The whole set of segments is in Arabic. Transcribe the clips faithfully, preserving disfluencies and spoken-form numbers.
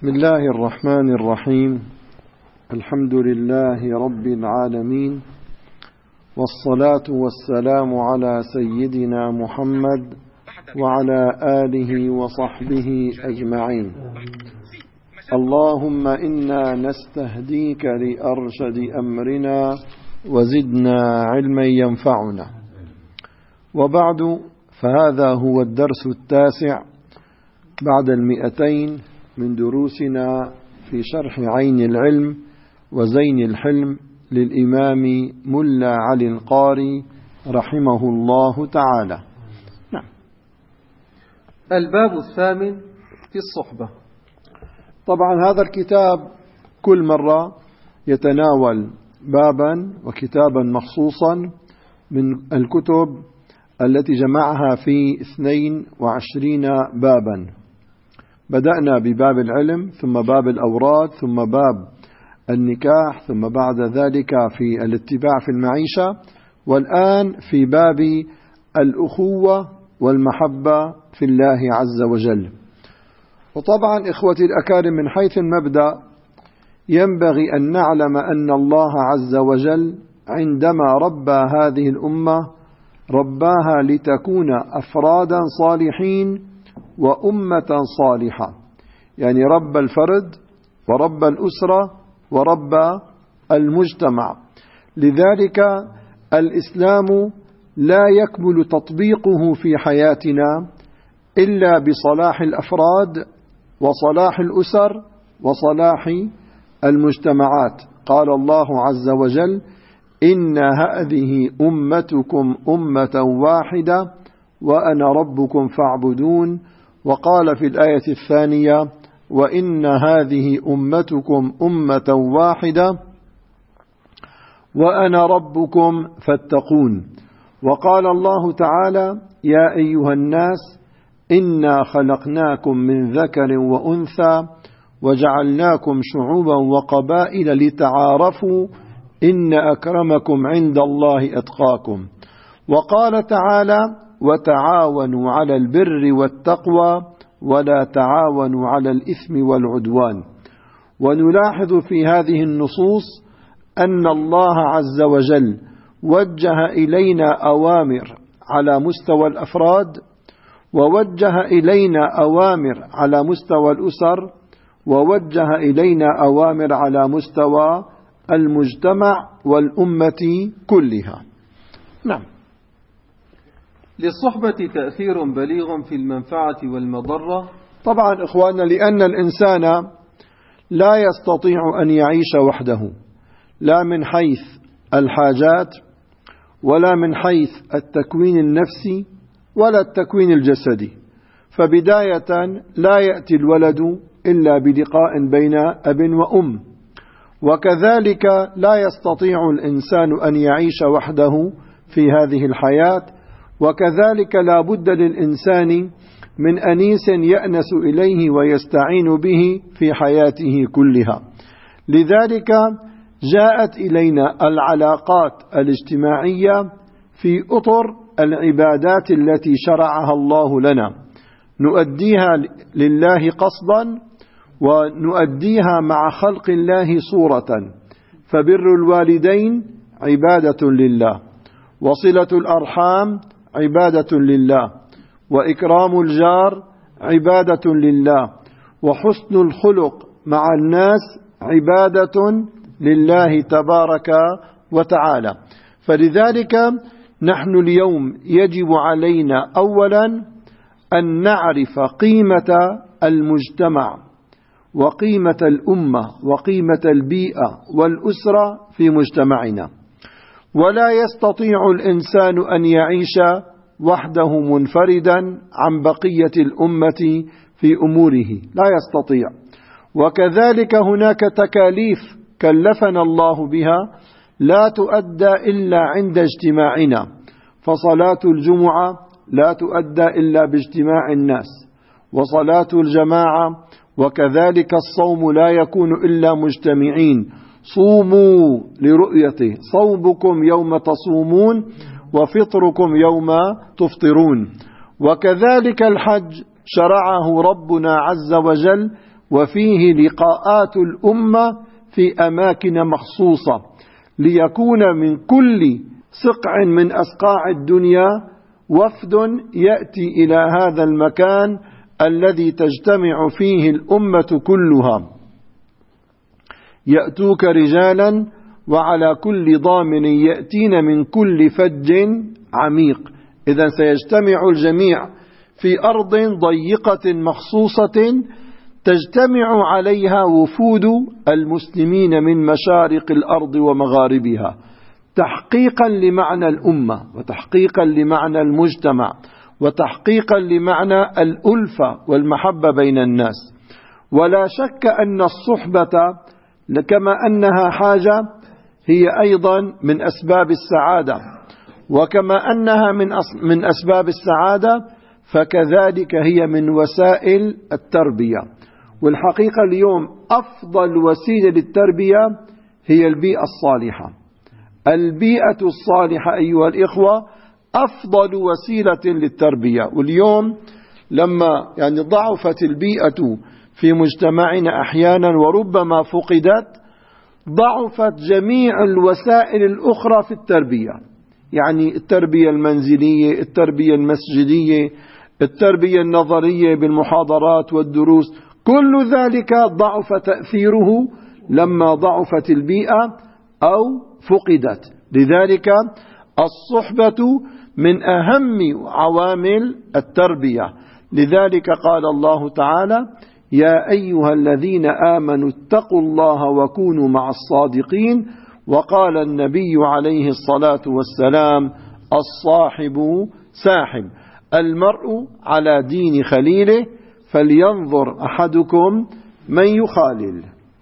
بسم الله الرحمن الرحيم. الحمد لله رب العالمين، والصلاة والسلام على سيدنا محمد وعلى آله وصحبه أجمعين. اللهم إنا نستهديك لأرشد أمرنا وزدنا علما ينفعنا. وبعد، فهذا هو الدرس التاسع بعد المئتين من دروسنا في شرح عين العلم وزين الحلم للإمام ملا علي القاري رحمه الله تعالى. نعم. الباب الثامن في الصحبة. طبعا هذا الكتاب كل مرة يتناول بابا وكتابا مخصوصا من الكتب التي جمعها في اثنين وعشرين بابا. بدأنا بباب العلم، ثم باب الأوراد، ثم باب النكاح، ثم بعد ذلك في الاتباع في المعيشة، والآن في باب الأخوة والمحبة في الله عز وجل. وطبعا إخوتي الأكارم، من حيث المبدأ ينبغي أن نعلم أن الله عز وجل عندما ربى هذه الأمة رباها لتكون أفرادا صالحين وأمة صالحة، يعني رب الفرد ورب الأسرة ورب المجتمع. لذلك الإسلام لا يكمل تطبيقه في حياتنا إلا بصلاح الأفراد وصلاح الأسر وصلاح المجتمعات. قال الله عز وجل: إن هذه أمتكم أمة واحدة وأنا ربكم فاعبدون. وقال في الآية الثانية: وإن هذه أمتكم أمة واحدة وأنا ربكم فاتقون. وقال الله تعالى: يا أيها الناس إنا خلقناكم من ذكر وأنثى وجعلناكم شعوبا وقبائل لتعارفوا إن أكرمكم عند الله أتقاكم. وقال تعالى: وتعاونوا على البر والتقوى ولا تعاونوا على الإثم والعدوان. ونلاحظ في هذه النصوص أن الله عز وجل وجه إلينا أوامر على مستوى الأفراد، ووجه إلينا أوامر على مستوى الأسر، ووجه إلينا أوامر على مستوى المجتمع والأمة كلها. نعم. للصحبة تأثير بليغ في المنفعة والمضرة. طبعا إخواننا، لأن الإنسان لا يستطيع أن يعيش وحده، لا من حيث الحاجات ولا من حيث التكوين النفسي ولا التكوين الجسدي. فبداية لا يأتي الولد إلا بلقاء بين أب وأم، وكذلك لا يستطيع الإنسان أن يعيش وحده في هذه الحياة، وكذلك لا بد للإنسان من أنيس يأنس إليه ويستعين به في حياته كلها. لذلك جاءت إلينا العلاقات الاجتماعية في أطر العبادات التي شرعها الله لنا، نؤديها لله قصدا ونؤديها مع خلق الله صورة. فبر الوالدين عبادة لله، وصلة الأرحام عبادة لله، وإكرام الجار عبادة لله، وحسن الخلق مع الناس عبادة لله تبارك وتعالى. فلذلك نحن اليوم يجب علينا أولا أن نعرف قيمة المجتمع وقيمة الأمة وقيمة البيئة والأسرة في مجتمعنا. ولا يستطيع الإنسان أن يعيش وحده منفردا عن بقية الأمة في أموره، لا يستطيع. وكذلك هناك تكاليف كلفنا الله بها لا تؤدى إلا عند اجتماعنا، فصلاة الجمعة لا تؤدى إلا باجتماع الناس، وصلاة الجماعة وكذلك الصوم لا يكون إلا مجتمعين. صوموا لرؤيته، صومكم يوم تصومون وفطركم يوم تفطرون. وكذلك الحج شرعه ربنا عز وجل وفيه لقاءات الأمة في أماكن مخصوصة ليكون من كل صقع من أصقاع الدنيا وفد يأتي إلى هذا المكان الذي تجتمع فيه الأمة كلها، يأتوك رجالا وعلى كل ضامن يأتين من كل فج عميق. إذن سيجتمع الجميع في أرض ضيقة مخصوصة تجتمع عليها وفود المسلمين من مشارق الأرض ومغاربها، تحقيقا لمعنى الأمة وتحقيقا لمعنى المجتمع وتحقيقا لمعنى الألفة والمحبة بين الناس. ولا شك أن الصحبة كما أنها حاجة هي أيضا من أسباب السعادة، وكما أنها من من أسباب السعادة فكذلك هي من وسائل التربية. والحقيقة اليوم أفضل وسيلة للتربية هي البيئة الصالحة. البيئة الصالحة أيها الإخوة أفضل وسيلة للتربية. واليوم لما يعني ضعفت البيئة في مجتمعنا أحيانا وربما فقدت، ضعفت جميع الوسائل الأخرى في التربية، يعني التربية المنزلية، التربية المسجدية، التربية النظرية بالمحاضرات والدروس، كل ذلك ضعف تأثيره لما ضعفت البيئة أو فقدت. لذلك الصحبة من أهم عوامل التربية. لذلك قال الله تعالى: يا أيها الذين آمنوا اتقوا الله وكونوا مع الصادقين. وقال النبي عليه الصلاة والسلام: الصاحب ساحب، المرء على دين خليله، فلينظر أحدكم من يخالل.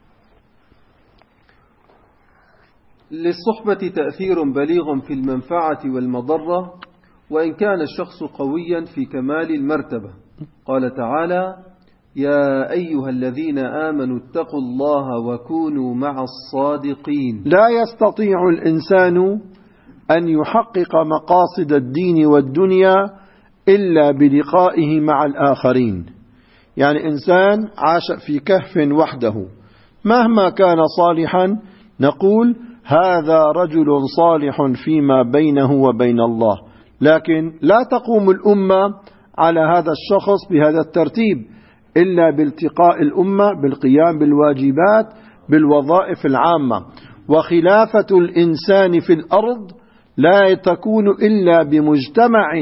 للصحبة تأثير بليغ في المنفعة والمضرة، وإن كان الشخص قويا في كمال المرتبة. قال تعالى: يا أيها الذين آمنوا اتقوا الله وكونوا مع الصادقين. لا يستطيع الإنسان أن يحقق مقاصد الدين والدنيا إلا بلقائه مع الآخرين. يعني إنسان عاش في كهف وحده مهما كان صالحا نقول هذا رجل صالح فيما بينه وبين الله، لكن لا تقوم الأمة على هذا الشخص بهذا الترتيب إلا بالتقاء الأمة بالقيام بالواجبات بالوظائف العامة. وخلافة الإنسان في الأرض لا تكون إلا بمجتمع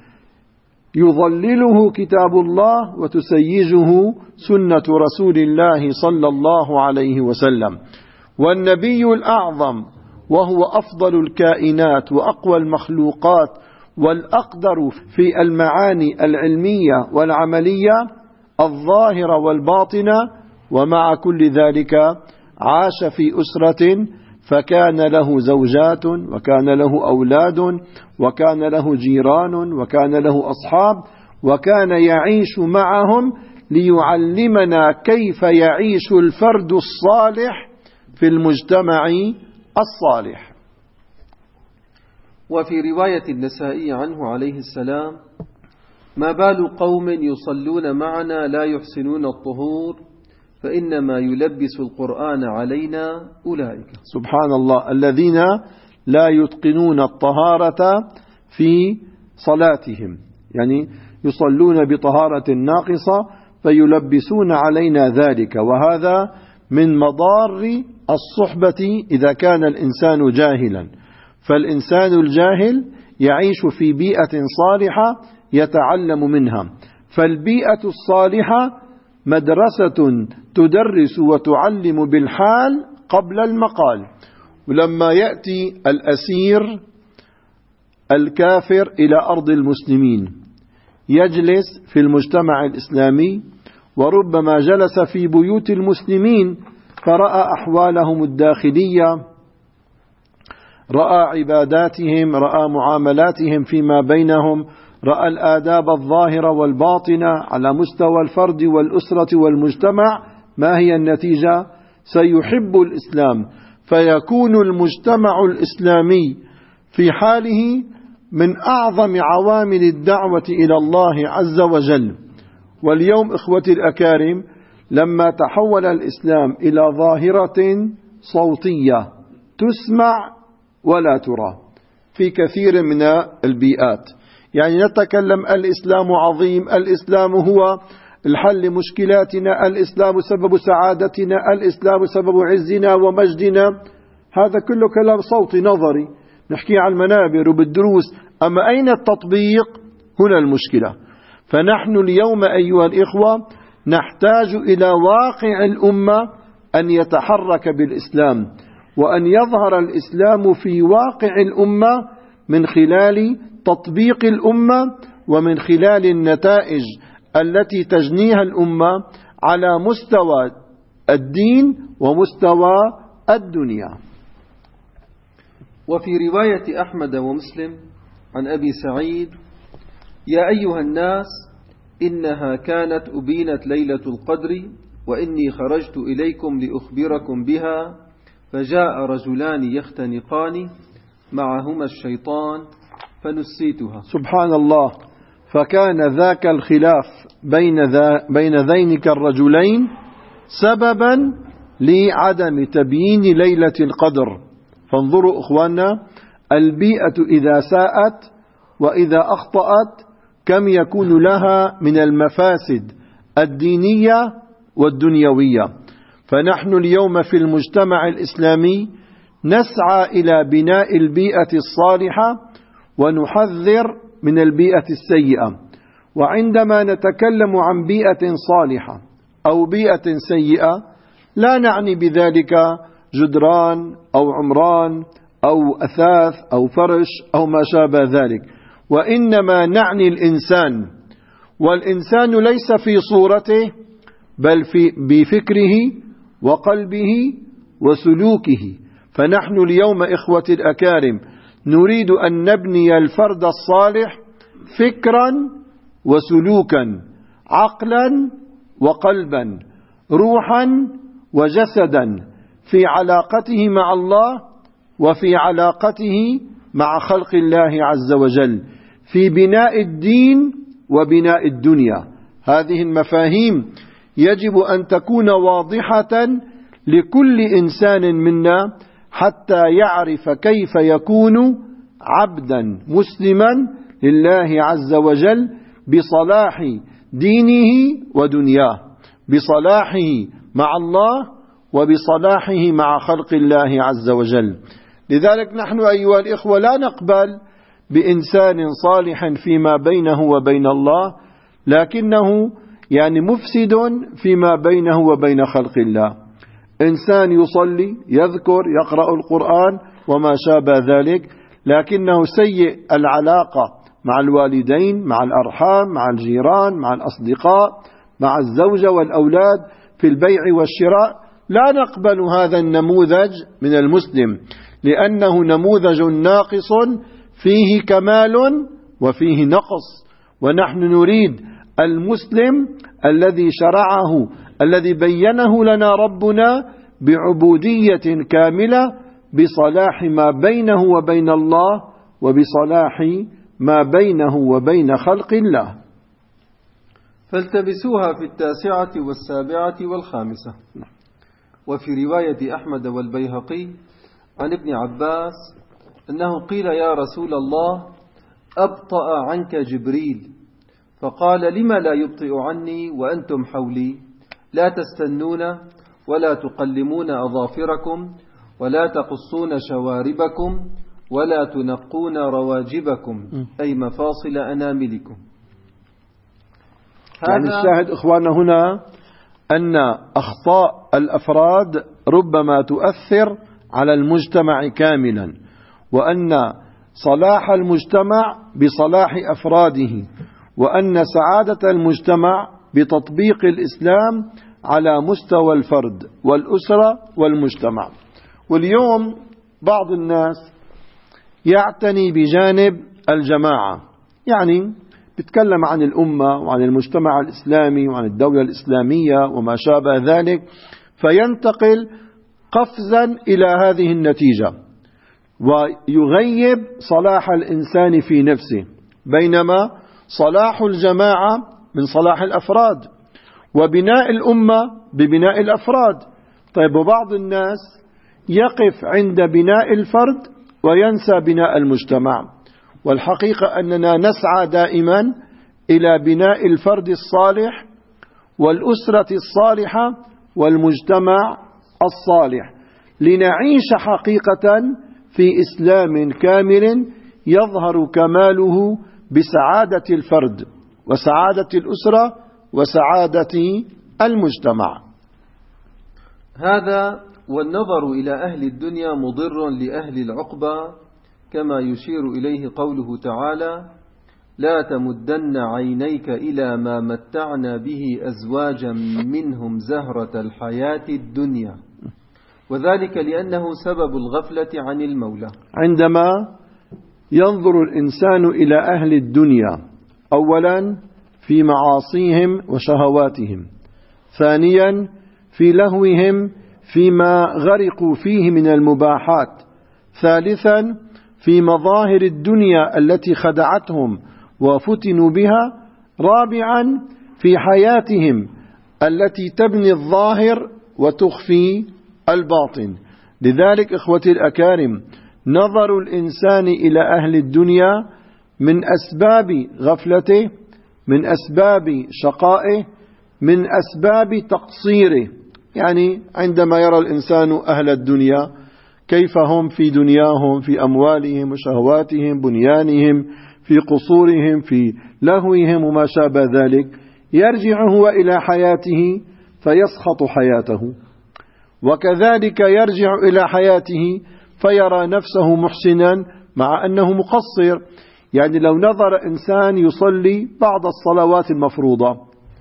يظلله كتاب الله وتسيجه سنة رسول الله صلى الله عليه وسلم. والنبي الأعظم وهو أفضل الكائنات وأقوى المخلوقات والأقدر في المعاني العلمية والعملية الظاهرة والباطنة، ومع كل ذلك عاش في أسرة فكان له زوجات وكان له أولاد وكان له جيران وكان له أصحاب، وكان يعيش معهم ليعلمنا كيف يعيش الفرد الصالح في المجتمع الصالح. وفي رواية النسائي عنه عليه السلام: ما بال قوم يصلون معنا لا يحسنون الطهور فإنما يلبس القرآن علينا أولئك. سبحان الله، الذين لا يتقنون الطهارة في صلاتهم، يعني يصلون بطهارة ناقصة فيلبسون علينا ذلك. وهذا من مضار الصحبة إذا كان الإنسان جاهلا. فالإنسان الجاهل يعيش في بيئة صالحة يتعلم منها، فالبيئة الصالحة مدرسة تدرس وتعلم بالحال قبل المقال. ولما يأتي الأسير الكافر إلى أرض المسلمين يجلس في المجتمع الإسلامي، وربما جلس في بيوت المسلمين فرأى أحوالهم الداخلية، رأى عباداتهم، رأى معاملاتهم فيما بينهم، رأى الآداب الظاهرة والباطنة على مستوى الفرد والأسرة والمجتمع. ما هي النتيجة؟ سيحب الإسلام، فيكون المجتمع الإسلامي في حاله من أعظم عوامل الدعوة إلى الله عز وجل. واليوم إخوتي الأكارم لما تحول الإسلام إلى ظاهرة صوتية تسمع ولا ترى في كثير من البيئات. يعني نتكلم الإسلام عظيم، الإسلام هو الحل لمشكلاتنا، الإسلام سبب سعادتنا، الإسلام سبب عزنا ومجدنا. هذا كله كلام صوتي نظري نحكي على المنابر وبالدروس، أما أين التطبيق؟ هنا المشكلة. فنحن اليوم أيها الإخوة نحتاج إلى واقع الأمة أن يتحرك بالإسلام، وأن يظهر الإسلام في واقع الأمة من خلال تطبيق الأمة ومن خلال النتائج التي تجنيها الأمة على مستوى الدين ومستوى الدنيا. وفي رواية أحمد ومسلم عن أبي سعيد: يا أيها الناس إنها كانت أبينت ليلة القدر وإني خرجت إليكم لأخبركم بها، فجاء رجلان يختنقان معهما الشيطان فنسيتها. سبحان الله. فكان ذاك الخلاف بين, ذا بين ذينك الرجلين سببا لعدم تبيين ليلة القدر. فانظروا أخواننا، البيئة إذا ساءت وإذا أخطأت كم يكون لها من المفاسد الدينية والدنيوية. فنحن اليوم في المجتمع الإسلامي نسعى إلى بناء البيئة الصالحة ونحذر من البيئة السيئة. وعندما نتكلم عن بيئة صالحة أو بيئة سيئة لا نعني بذلك جدران أو عمران أو أثاث أو فرش أو ما شابه ذلك، وإنما نعني الإنسان. والإنسان ليس في صورته بل في بفكره وقلبه وسلوكه. فنحن اليوم إخوة الأكارم نريد أن نبني الفرد الصالح فكرا وسلوكا، عقلا وقلبا، روحا وجسدا، في علاقته مع الله وفي علاقته مع خلق الله عز وجل، في بناء الدين وبناء الدنيا. هذه المفاهيم يجب أن تكون واضحة لكل إنسان منا حتى يعرف كيف يكون عبدا مسلما لله عز وجل بصلاح دينه ودنياه، بصلاحه مع الله وبصلاحه مع خلق الله عز وجل. لذلك نحن أيها الإخوة لا نقبل بإنسان صالح فيما بينه وبين الله لكنه يعني مفسد فيما بينه وبين خلق الله. إنسان يصلي يذكر يقرأ القرآن وما شابه ذلك، لكنه سيء العلاقة مع الوالدين، مع الأرحام، مع الجيران، مع الأصدقاء، مع الزوجة والأولاد، في البيع والشراء. لا نقبل هذا النموذج من المسلم، لأنه نموذج ناقص فيه كمال وفيه نقص. ونحن نريد المسلم الذي شرعه، الذي بينه لنا ربنا بعبودية كاملة، بصلاح ما بينه وبين الله وبصلاح ما بينه وبين خلق الله. فالتبسوها في التاسعة والسابعة والخامسة. وفي رواية أحمد والبيهقي عن ابن عباس أنه قيل: يا رسول الله، أبطأ عنك جبريل؟ فقال: لما لا يبطئ عني وأنتم حولي؟ لا تستنون ولا تقلمون أظافركم ولا تقصون شواربكم ولا تنقون رواجبكم، أي مفاصل أناملكم. يعني الشاهد إخواننا هنا أن أخطاء الأفراد ربما تؤثر على المجتمع كاملا، وأن صلاح المجتمع بصلاح أفراده، وأن سعادة المجتمع بتطبيق الإسلام على مستوى الفرد والأسرة والمجتمع. واليوم بعض الناس يعتني بجانب الجماعة، يعني بيتكلم عن الأمة وعن المجتمع الإسلامي وعن الدولة الإسلامية وما شابه ذلك، فينتقل قفزا إلى هذه النتيجة ويغيب صلاح الإنسان في نفسه، بينما صلاح الجماعة من صلاح الأفراد. وبناء الأمة ببناء الأفراد. طيب وبعض الناس يقف عند بناء الفرد وينسى بناء المجتمع، والحقيقة أننا نسعى دائما إلى بناء الفرد الصالح والأسرة الصالحة والمجتمع الصالح، لنعيش حقيقة في إسلام كامل يظهر كماله بسعادة الفرد وسعادة الأسرة وسعادة المجتمع. هذا والنظر إلى أهل الدنيا مضر لأهل العقبة، كما يشير إليه قوله تعالى: لا تمدن عينيك إلى ما متعنا به أزواجا منهم زهرة الحياة الدنيا، وذلك لأنه سبب الغفلة عن المولى. عندما ينظر الإنسان إلى أهل الدنيا، أولا في معاصيهم وشهواتهم، ثانيا في لهوهم فيما غرقوا فيه من المباحات، ثالثا في مظاهر الدنيا التي خدعتهم وفتنوا بها، رابعا في حياتهم التي تبني الظاهر وتخفي الباطن. لذلك إخوتي الأكارم، نظر الإنسان إلى أهل الدنيا من أسباب غفلته، من أسباب شقائه، من أسباب تقصيره. يعني عندما يرى الإنسان أهل الدنيا كيف هم في دنياهم، في أموالهم وشهواتهم، بنيانهم، في قصورهم، في لهوهم وما شابه ذلك، يرجع هو إلى حياته فيسخط حياته، وكذلك يرجع إلى حياته فيرى نفسه محسنا مع أنه مقصر. يعني لو نظر إنسان يصلي بعض الصلوات المفروضة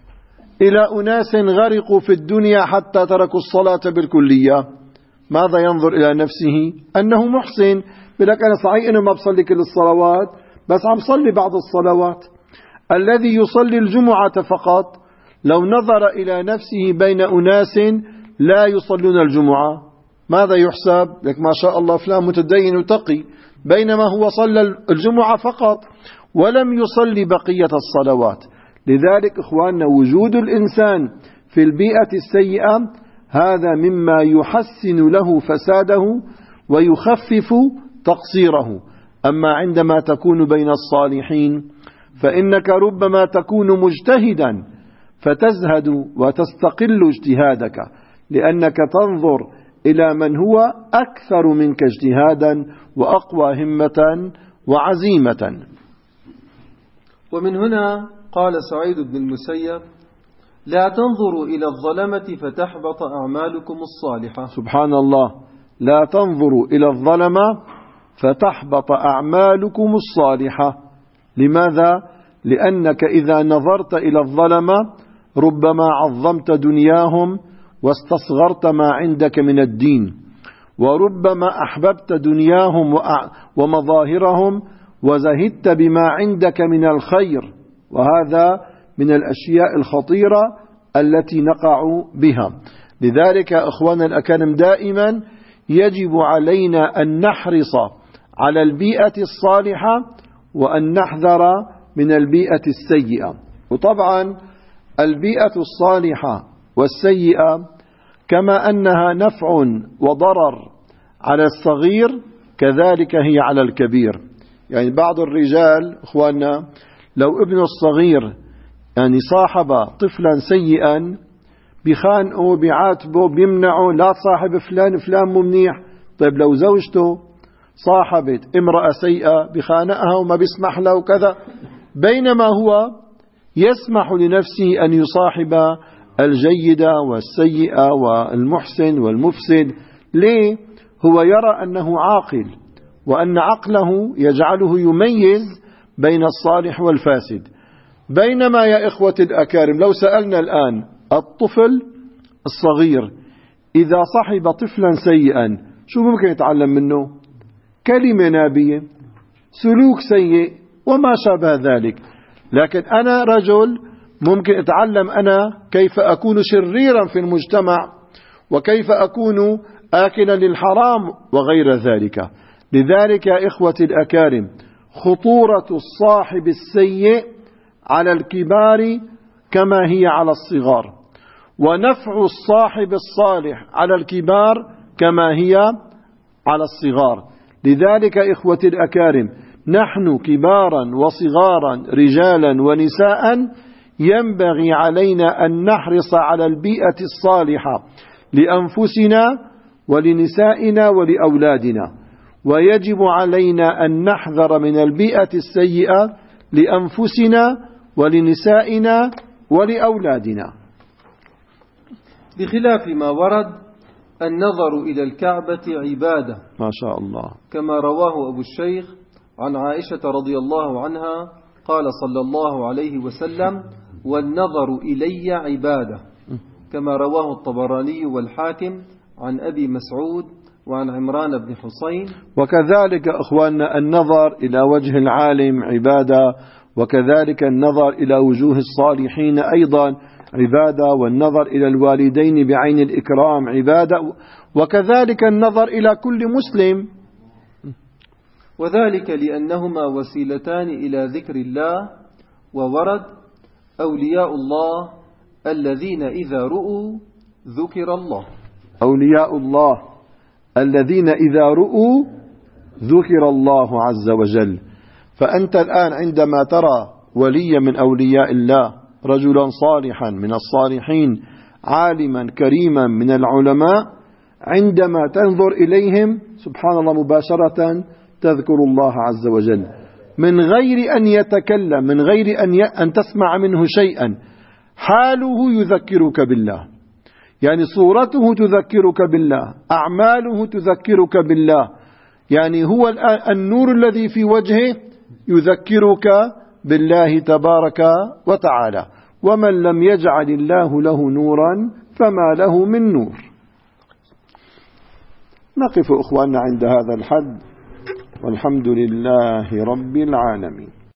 إلى أناس غرقوا في الدنيا حتى تركوا الصلاة بالكلية، ماذا ينظر إلى نفسه؟ أنه محسن، بلك أنا صحيح أنه ما بصلي كل الصلوات بس عم صلي بعض الصلوات. الذي يصلي الجمعة فقط لو نظر إلى نفسه بين أناس لا يصلون الجمعة ماذا يحسب؟ لك ما شاء الله فلان متدين وتقي، بينما هو صلى الجمعة فقط ولم يصلي بقية الصلوات. لذلك إخواننا، وجود الإنسان في البيئة السيئة هذا مما يحسن له فساده ويخفف تقصيره. أما عندما تكون بين الصالحين فإنك ربما تكون مجتهدا فتزهد وتستقل اجتهادك، لأنك تنظر إلى من هو أكثر منك اجتهادا وأقوى همة وعزيمة. ومن هنا قال سعيد بن المسيب: لا تنظروا إلى الظلمة فتحبط أعمالكم الصالحة. سبحان الله، لا تنظروا إلى الظلمة فتحبط أعمالكم الصالحة. لماذا؟ لأنك إذا نظرت إلى الظلمة ربما عظمت دنياهم واستصغرت ما عندك من الدين، وربما أحببت دنياهم ومظاهرهم وزهدت بما عندك من الخير، وهذا من الأشياء الخطيرة التي نقع بها. لذلك أخوانا الأكارم دائما يجب علينا أن نحرص على البيئة الصالحة وأن نحذر من البيئة السيئة. وطبعا البيئة الصالحة والسيئة كما أنها نفع وضرر على الصغير كذلك هي على الكبير. يعني بعض الرجال إخواننا لو ابنه الصغير يعني صاحب طفلا سيئا بخانقه بعاتبه بيمنعه، لا تصاحب فلان فلان مو منيح. طيب لو زوجته صاحبت امرأة سيئة بخانقها وما بيسمح له وكذا، بينما هو يسمح لنفسه أن يصاحب الجيدة والسيئة والمحسن والمفسد. ليه؟ هو يرى أنه عاقل وأن عقله يجعله يميز بين الصالح والفاسد. بينما يا إخوة الأكارم لو سألنا الآن الطفل الصغير إذا صحب طفلا سيئا شو ممكن يتعلم منه؟ كلمة نابية، سلوك سيء وما شابه ذلك. لكن أنا رجل ممكن أتعلم أنا كيف أكون شريرا في المجتمع وكيف أكون آكلا للحرام وغير ذلك. لذلك يا إخوة الأكارم خطورة الصاحب السيء على الكبار كما هي على الصغار. ونفع الصاحب الصالح على الكبار كما هي على الصغار. لذلك إخوتي الأكارم، نحن كبارا وصغارا رجالا ونساء ينبغي علينا أن نحرص على البيئة الصالحة لأنفسنا ولنسائنا ولأولادنا، ويجب علينا أن نحذر من البيئة السيئة لأنفسنا ولنسائنا ولأولادنا. بخلاف ما ورد النظر إلى الكعبة عبادة ما شاء الله، كما رواه أبو الشيخ عن عائشة رضي الله عنها قال صلى الله عليه وسلم: والنظر إلي عبادة، كما رواه الطبراني والحاكم عن أبي مسعود وعن عمران بن حسين. وكذلك أخواننا النظر إلى وجه العالم عبادة، وكذلك النظر إلى وجوه الصالحين أيضا عبادة، والنظر إلى الوالدين بعين الإكرام عبادة، وكذلك النظر إلى كل مسلم، وذلك لأنهما وسيلتان إلى ذكر الله. وورد: أولياء الله الذين إذا رؤوا ذكر الله. أولياء الله الذين إذا رؤوا ذكر الله عز وجل. فأنت الآن عندما ترى وليا من أولياء الله، رجلا صالحا من الصالحين، عالما كريما من العلماء، عندما تنظر إليهم سبحان الله مباشرة تذكر الله عز وجل من غير أن يتكلم، من غير أن, ي... أن تسمع منه شيئا. حاله يذكرك بالله، يعني صورته تذكرك بالله، أعماله تذكرك بالله، يعني هو النور الذي في وجهه يذكرك بالله تبارك وتعالى. ومن لم يجعل الله له نورا فما له من نور. نقف أخواننا عند هذا الحد، والحمد لله رب العالمين.